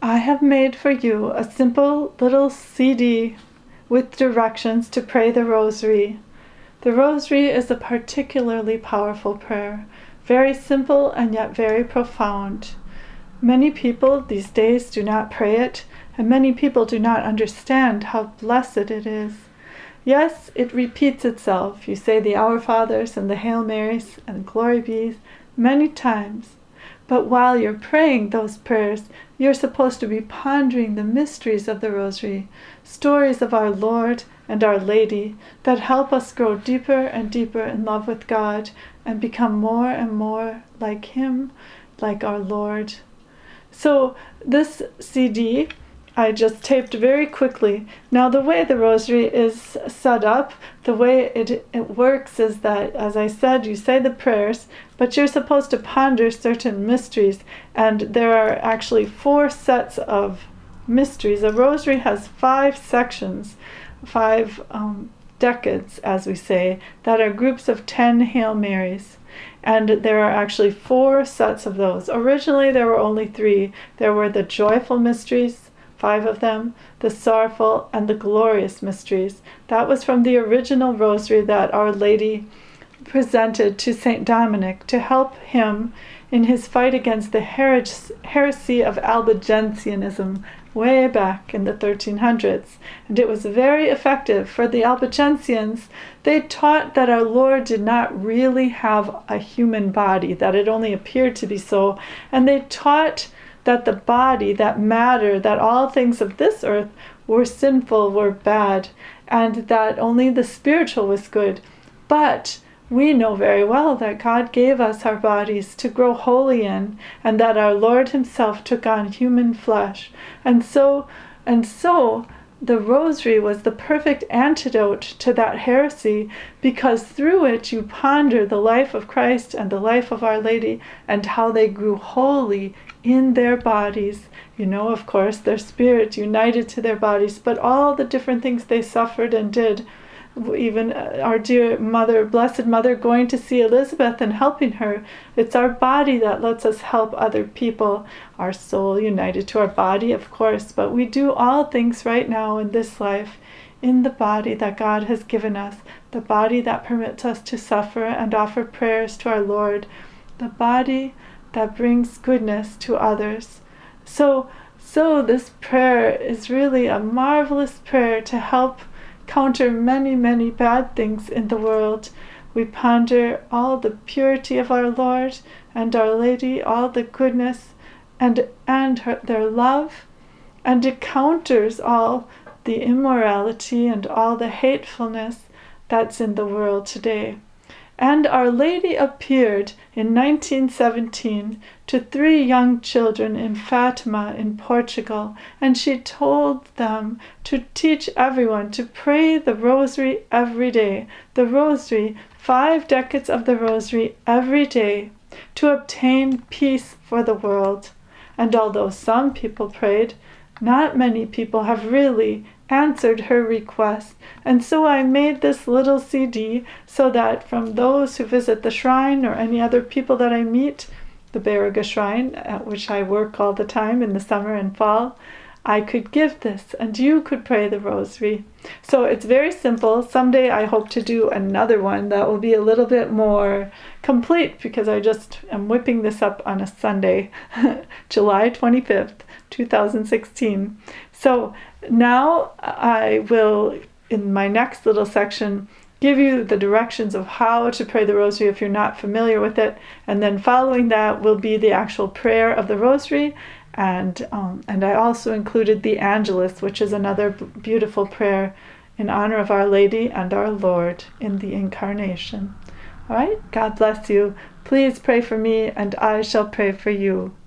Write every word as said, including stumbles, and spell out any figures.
I have made for you a simple little C D with directions to pray the Rosary. The Rosary is a particularly powerful prayer, very simple and yet very profound. Many people these days do not pray it, and many people do not understand how blessed it is. Yes, it repeats itself. You say the Our Fathers and the Hail Marys and Glory Bees many times. But while you're praying those prayers, you're supposed to be pondering the mysteries of the Rosary, stories of our Lord and Our Lady that help us grow deeper and deeper in love with God and become more and more like Him, like our Lord. So this C D I just taped very quickly. Now the way the Rosary is set up, the way it, it works is that, as I said, you say the prayers, but you're supposed to ponder certain mysteries, and there are actually four sets of mysteries. A Rosary has five sections, five um, decades, as we say, that are groups of ten Hail Marys. And there are actually four sets of those. Originally there were only three. There were the joyful mysteries, five of them, the sorrowful, and the glorious mysteries. That was from the original Rosary that Our Lady presented to Saint Dominic to help him in his fight against the heresy of Albigensianism way back in the thirteen hundreds. And it was very effective. For the Albigensians, they taught that our Lord did not really have a human body, that it only appeared to be so. And they taught that the body, that matter, that all things of this earth were sinful, were bad, and that only the spiritual was good. But we know very well that God gave us our bodies to grow holy in, and that our Lord Himself took on human flesh. And so, and so, the Rosary was the perfect antidote to that heresy, because through it you ponder the life of Christ and the life of Our Lady and how they grew holy in their bodies. You know, of course, their spirit united to their bodies, but all the different things they suffered and did. Even our dear mother, Blessed Mother, going to see Elizabeth and helping her. It's our body that lets us help other people. Our soul united to our body, of course, but we do all things right now in this life in the body that God has given us, the body that permits us to suffer and offer prayers to our Lord, the body that brings goodness to others. So, so this prayer is really a marvelous prayer to help counter many, many bad things in the world. We ponder all the purity of our Lord and Our Lady, all the goodness and and her, their love, and it counters all the immorality and all the hatefulness that's in the world today. And Our Lady appeared in nineteen seventeen to three young children in Fatima in Portugal, and she told them to teach everyone to pray the Rosary every day, the Rosary, five decades of the Rosary every day, to obtain peace for the world. And although some people prayed, not many people have really answered her request. And so I made this little C D so that from those who visit the shrine or any other people that I meet, the Baraga Shrine, at which I work all the time in the summer and fall, I could give this and you could pray the Rosary. So it's very simple. Someday I hope to do another one that will be a little bit more complete, because I just am whipping this up on a Sunday, July twenty-fifth, two thousand sixteen. So now I will, in my next little section, give you the directions of how to pray the Rosary if you're not familiar with it, and then following that will be the actual prayer of the Rosary, and um, and I also included the Angelus, which is another b- beautiful prayer in honor of Our Lady and our Lord in the Incarnation. All right, God bless you. Please pray for me, and I shall pray for you.